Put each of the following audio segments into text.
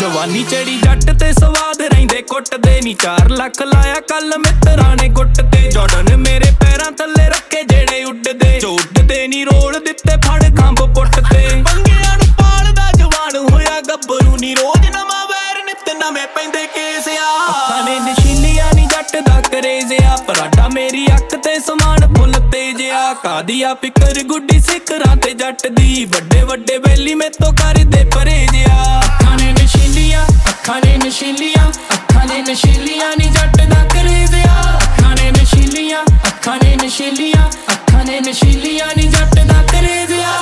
ਜਵਾਨੀ ਚੜੀ ਜੱਟ ਤੇ ਸਵਾਦ ਰਹਿੰਦੇ ਕੁੱਟਦੇ ਨੀ 4 ਲੱਖ ਲਾਇਆ ਕੱਲ ਮਿੱਤਰਾਂ ਨੇ ਗੁੱਟ ਤੇ ਜਾਰਡਨ ਮੇਰੇ ਪੈਰਾਂ ਥੱਲੇ ਰੱਖੇ ਜਿਹੜੇ ਉੱਡਦੇ ਜੋ ਉੱਡਦੇ ਨੀ ਰੋਲ ਦਿੱਤੇ ਫੜ ਖੰਭ ਪੁੱਟ ਤੇ ਪੰਗਿਆਂ ਨੂੰ ਪਾਲਦਾ ਜਵਾਨ ਹੋਇਆ ਗੱਭਰੂ ਨੀ ਰੋਜ਼ ਨਵਾਂ ਵੈਰ ਨਿੱਤ ਨਵੇਂ ਪੈਂਦੇ ਕੇਸ ਆ ਅੱਖਾਂ ਨੇ ਨਸ਼ੀਲੀਆਂ ਨੀ ਜੱਟ ਦਾ ਕਰੇਜ਼ ਆ ਪਰਾਡਾ ਮੇਰੀ ਅੱਖ ਤੇ ਸਮਾਨ ਫੁੱਲ ਤੇਜ ਆ ਕਾਦੀਆ ਫਿਕਰ ਗੁੱਡੀ ਸਿਖਰਾਂ ਤੇ ਜੱਟ ਦੀ ਵੱਡੇ ਵੱਡੇ ਵੈਲੀ ਮੈਥੋਂ ਕਰਦੇ ਪਰਹੇਜ ਆ ਅੱਖਾਂ ਨੇ ਨਸ਼ੀਲੀਆਂ ਅੱਖਾਂ ਨੇ ਨਸ਼ੀਲੀਆਂ ਅੱਖਾਂ ਨੇ ਨਸ਼ੀਲੀਆਂ ਨੀ ਜੱਟ ਦਾ ਕਰੇਜ਼ ਆ ਅੱਖਾਂ ਨੇ ਨਸ਼ੀਲੀਆਂ ਅੱਖਾਂ ਨੇ ਨਸ਼ੀਲੀਆਂ ਅੱਖਾਂ ਨੇ ਨਸ਼ੀਲੀਆਂ ਨੀ ਜੱਟ ਦਾ ਕਰੇਜ਼ ਆ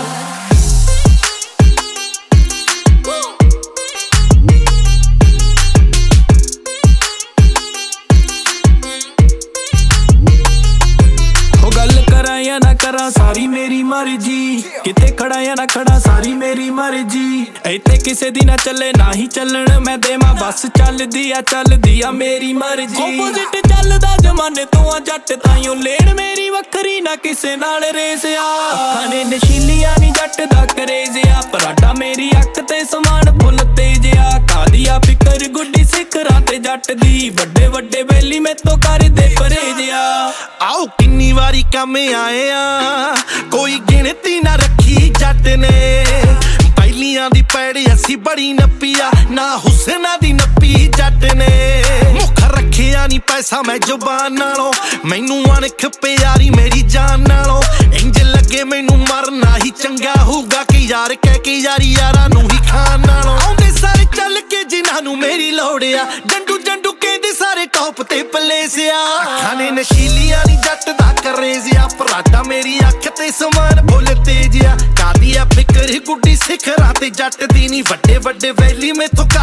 ਜਾਂ ਨਾ ਕਰਾਂ ਸਾਰੀ ਮੇਰੀ ਮਰਜੀ ਕਿਤੇ ਖੜਾ ਜਾਂ ਨਾ ਖੜਾ ਸਾਰੀ ਮੇਰੀ ਮਰਜੀ ਇੱਥੇ ਕਿਸੇ ਦੀ ਨਾ ਚੱਲੇ ਨਾ ਹੀ ਚੱਲਣ ਮੈਂ ਦੇਵਾਂ ਬਸ ਚੱਲਦੀ ਆ ਮੇਰੀ ਮਰਜੀ ਆਪੋਜ਼ਿਟ ਚੱਲਦਾ ਜ਼ਮਾਨੇ ਤੋਂ ਆ ਜੱਟ ਤਾਈਓ ਲੈਣ ਮੇਰੀ ਵੱਖਰੀ ਨਾ ਕਿਸੇ ਨਾਲ ਰੇਸ ਆ ਅੱਖਾਂ ਨੇ ਨਸ਼ੀਲੀਆਂ ਨੀ ਜੱਟ ਦਾ ਕਰੇਜ਼ ਆ ਪਰਾਡਾ ਮੇਰੀ ਅੱਖ ਤੇ ਸਮਾਨ ਫੁੱਲ ਤੇਜ ਆ ਕਾਦੀਆ ਫਿਕਰ ਗੁੱਡੀ ਸਿਖਰਾਂ ਤੇ ਜੱਟ ਦੀ ਵੱਡੇ ਵੱਡੇ ਵੈਲੀ ਮੈਥੋਂ ਕਰਦੇ ਪਰਹੇਜ ਆ ਆਓ ਕਿੰਨੀ ਵਾਰੀ ਕੰਮ ਆਏ ਆ ਕੋਈ ਗਿਣਤੀ ਨਾ ਰੱਖੀ ਜੱਟ ਨੇ ਪਹਿਲੀਆਂ ਦੀ ਪੈੜੀ ਅਸੀਂ ਬੜੀ ਨੱਪੀ ਆ ਨਾ ਹੁਸਨਾ ਦੀ ਨੱਪੀ ਜੱਟ ਨੇ ਮੁੱਖ ਰੱਖਿਆ ਨੀ ਪੈਸਾ ਮੈਂ ਜ਼ੁਬਾਨ ਨਾਲੋਂ ਮੈਨੂੰ ਅਣਖ ਪਿਆਰੀ ਮੇਰੀ ਜਾਨ ਨਾਲੋਂ ਇੰਜ ਲੱਗੇ ਮੈਨੂੰ ਮਰਨਾ ਹੀ ਚੰਗਾ ਹੋਊਗਾ ਕਿ ਯਾਰ ਕਹਿ ਕੇ ਯਾਰੀ ਯਾਰਾਂ ਨੂੰ ਹੀ ਖਾਣ ਨਾਲੋਂ ਆਉਂਦੇ ਸਾਰੇ ਚੱਲ ਕੇ ਜਿਨ੍ਹਾਂ ਨੂੰ ਮੇਰੀ ਲੋੜ ਆ ਡੰਡੂ ਜੰਡੂ ਕਹਿੰਦੇ ਸਾਰੇ ਟੌਪ ਤੇ ਪਲੇਸ ਆ ਅੱਖਾਂ ਨੇ ਨਸ਼ੀਲੀਆਂ ਨੀ ਜੱਟ ਦਾ ਕਰੇਜ਼ ਆ ਪਰਾਡਾ ਮੇਰੀ ਅੱਖ ਤੇ ਸਮਾਨ ਫੁੱਲ ਤੇਜ ਆ ਕਾਦੀਆ ਫਿਕਰ ਗੁੱਡੀ ਸਿਖਰਾਂ ਤੇ ਜੱਟ ਦੀ ਨੀ ਵੱਡੇ ਵੱਡੇ ਵੈਲੀ ਮੈਥੋਂ